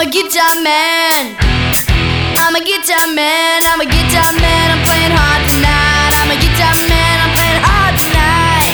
guitar man. I'm a guitar man. I'm a guitar man. I'm playing hard tonight. I'm a guitar man. I'm playing hard tonight.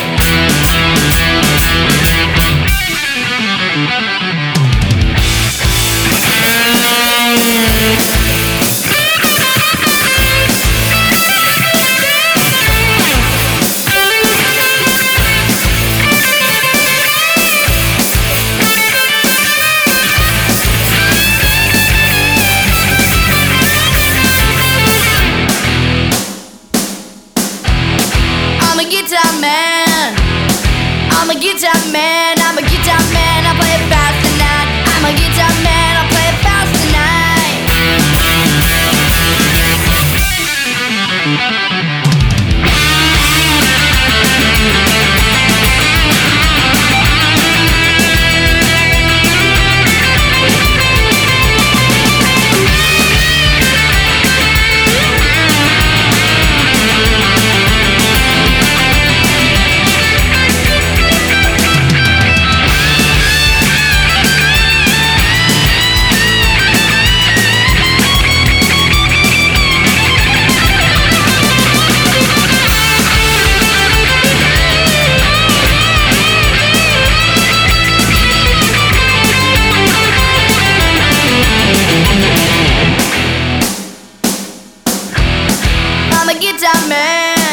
I'm a guitar man. I'm a guitar man. I'm a guitar man. I play it fast tonight. I'm a guitar man. I play it fast tonight. I'm a guitar man.